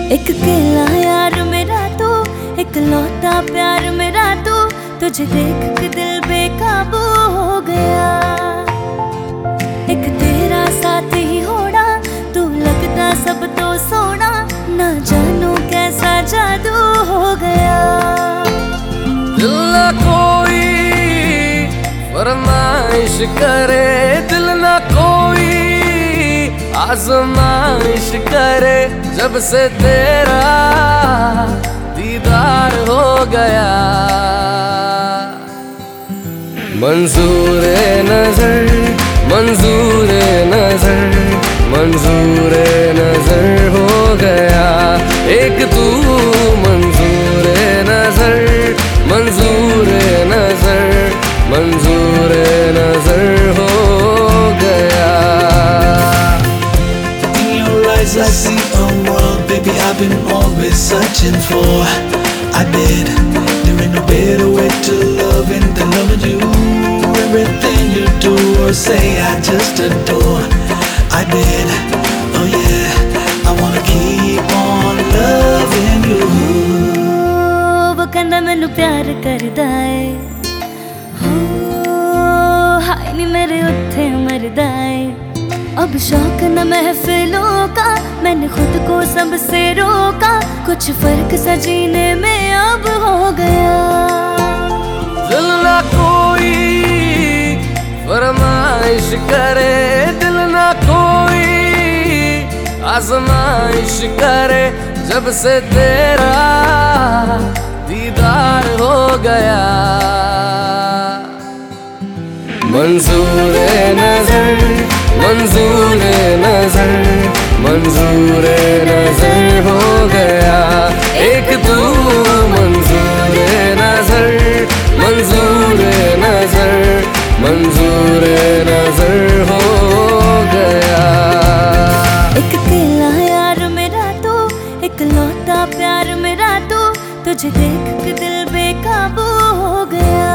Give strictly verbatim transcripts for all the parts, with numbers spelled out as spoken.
एक अकेला यार मेरा तू, एक लौटा प्यार मेरा तू, तुझे देख के दिल बेकाबू हो गया। एक तेरा साथ ही होना, तू लगता सब तो सोना, ना जानो कैसा जादू हो गया। दिल ना कोई फरमाइश करे, दिल ना कोई आजमाइश करे, जब से तेरा दीदार हो गया। मंजूर नजर, मंजूर नजर, मंजूर नजर हो गया एक तू। मंजूर नजर, मंजूर नजर, मंजूर नजर हो गया। I see a world, baby, I've been always searching for. I bet there ain't no better way to love than loving you. Everything you do or say, I just adore. I bet, oh yeah, I wanna keep on loving you. वो कहंदा मैनू प्यार करदा है, हो हाय नी मेरे उत्थे मरदा है। अब शौक न महफिलों का, मैंने खुद को सबसे रोका, कुछ फर्क सा जीने में अब हो गया। दिल ना कोई फरमाइश करे, दिल ना कोई आजमाइश करे, जब से तेरा दीदार हो गया। मंजूर नजर, मंजूर नजर, मंजूर नजर हो गया एक तू। मंजूर नजर, मंजूर नजर, मंजूर नजर हो गया। एक अकेला यार मेरा तू, एक लौटा प्यार मेरा तू, तुझे देख के दिल बेकाबू हो गया।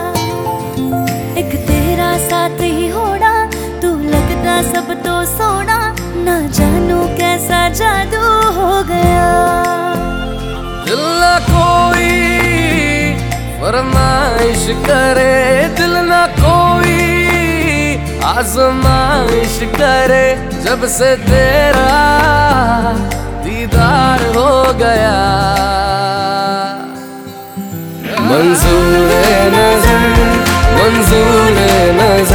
एक तेरा साथ ही होना, तू लगता सब तो सोना, ना जानो कैसा जादू हो गया। दिल ना कोई फरमाइश करे, दिल ना कोई आजमाइश करे, जब से तेरा दीदार हो गया। मंजूर नजर, मंजूर नजर,